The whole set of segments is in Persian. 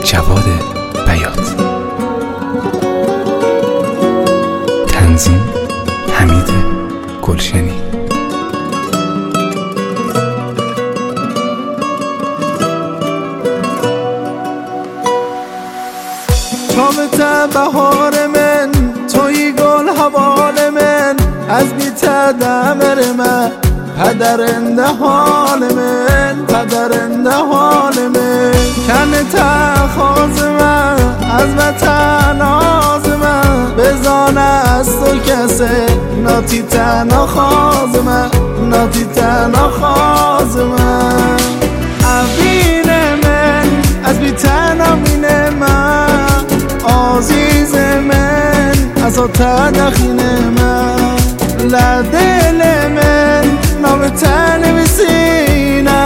جواد بیات. تنظیم حمید گلشنی. تا بهار من توی گل حوال من، از بیت دمر من پدرنده حال من، پدرنده حال من. کنه تخاز من از وطن آز من، بزان از تو کسه ناتی تنها خواز من، ناتی تنها خواز من. عبین من از بیتن آمین من، عزیز من از آتن دخین من. لدل من نام تنویسینه،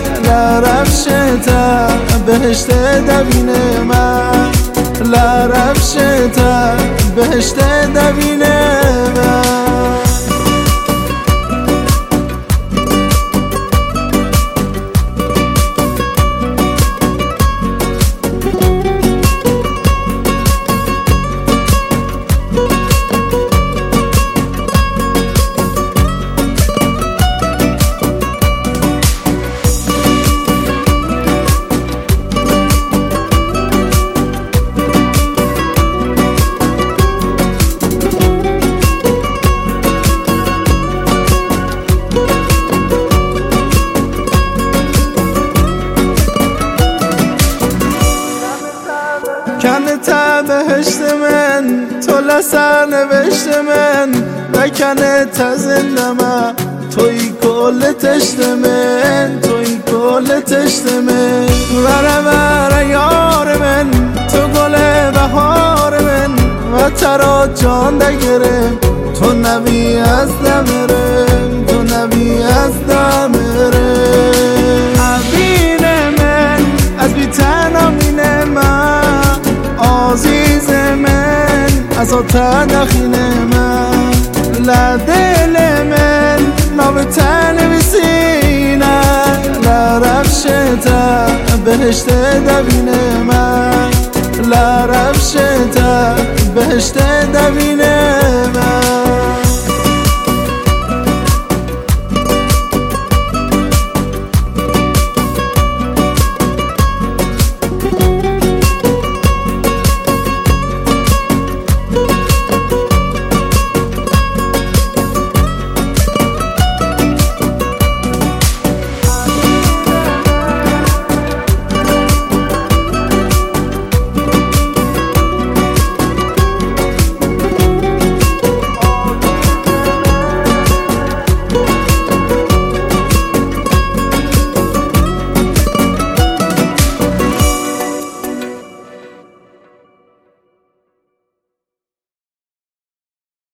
لرفشتا بهشت دوین من، لرفشتا بهشت دوین من. کنه تا بهشت من تو لسر نوشت من، و کنه تا زنده من توی کل تشت من، توی کل تشت من. وره وره یار من تو گل بهار من، و ترا جان دگرم تو نبی از دمرم، تو نبی از دمرم. عبین من از بیتن آمین من، عزیز من از آتن دخین من. لدل من نام تنویسینه، لرفشتا بهشت دوین من، لرفشتا بهشت دوین